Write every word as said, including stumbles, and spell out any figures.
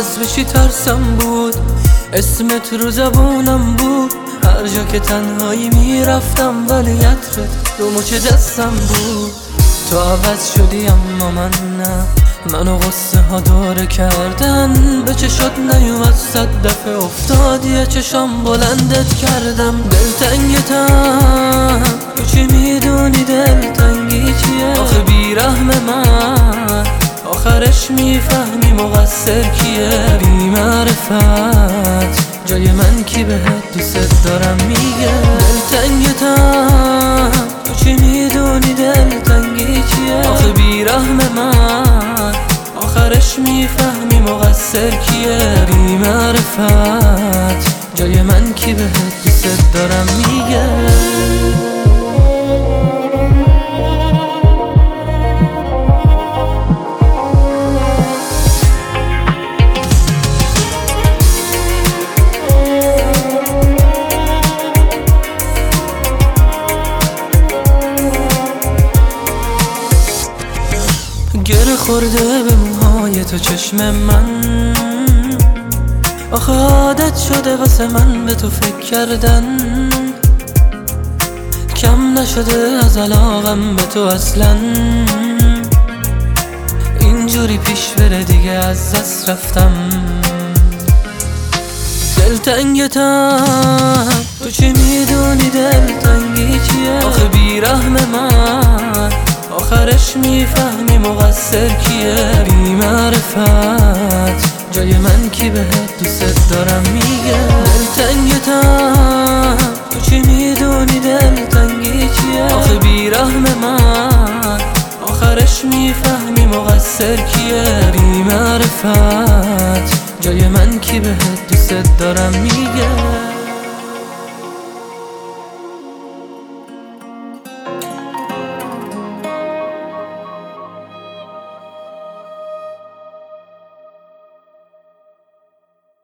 عوض بشی ترسم بود، اسمت رو زبونم بود، هر جا که تنهایی میرفتم ولی عطرت رو مچ دستم بود. تو عوض شدی اما من نه، منو غصه ها دوره کردن، به چشات نیومد صد دفعه افتادی چشام بلندت کردم. دلتنگتم تو چی میدونی دلتنگی چیه؟ آخه بیرحم من آخرش میفهمی مقصر کیه؟ بی معرفت جای من کی بهت دوست دارم میگه؟ دلتنگتم تو چی میدونی دلتنگی چیه؟ آخه بیرحم من آخرش میفهمی مقصر کیه؟ بی معرفت جای من کی بهت دوست دارم میگه؟ گره خورده به موهای تو چشم من، آخه عادت شده واسه من به تو فکر کردن، کم نشده از علاقم به تو اصلا، اینجوری پیش بره دیگه از دست رفتم. دلتنگتم تو چی میدونی دلتنگی چیه؟ آخه بیرحم من آخرش میفهمی مقصر کیه؟ بی معرفت جای من کی بهت دوست دارم میگه؟ دلتنگتم تو چی میدونی دلتنگی چیه؟ آخه بیرحم من آخرش میفهمی مقصر کیه؟ بی معرفت جای من کی بهت دوست دارم میگه؟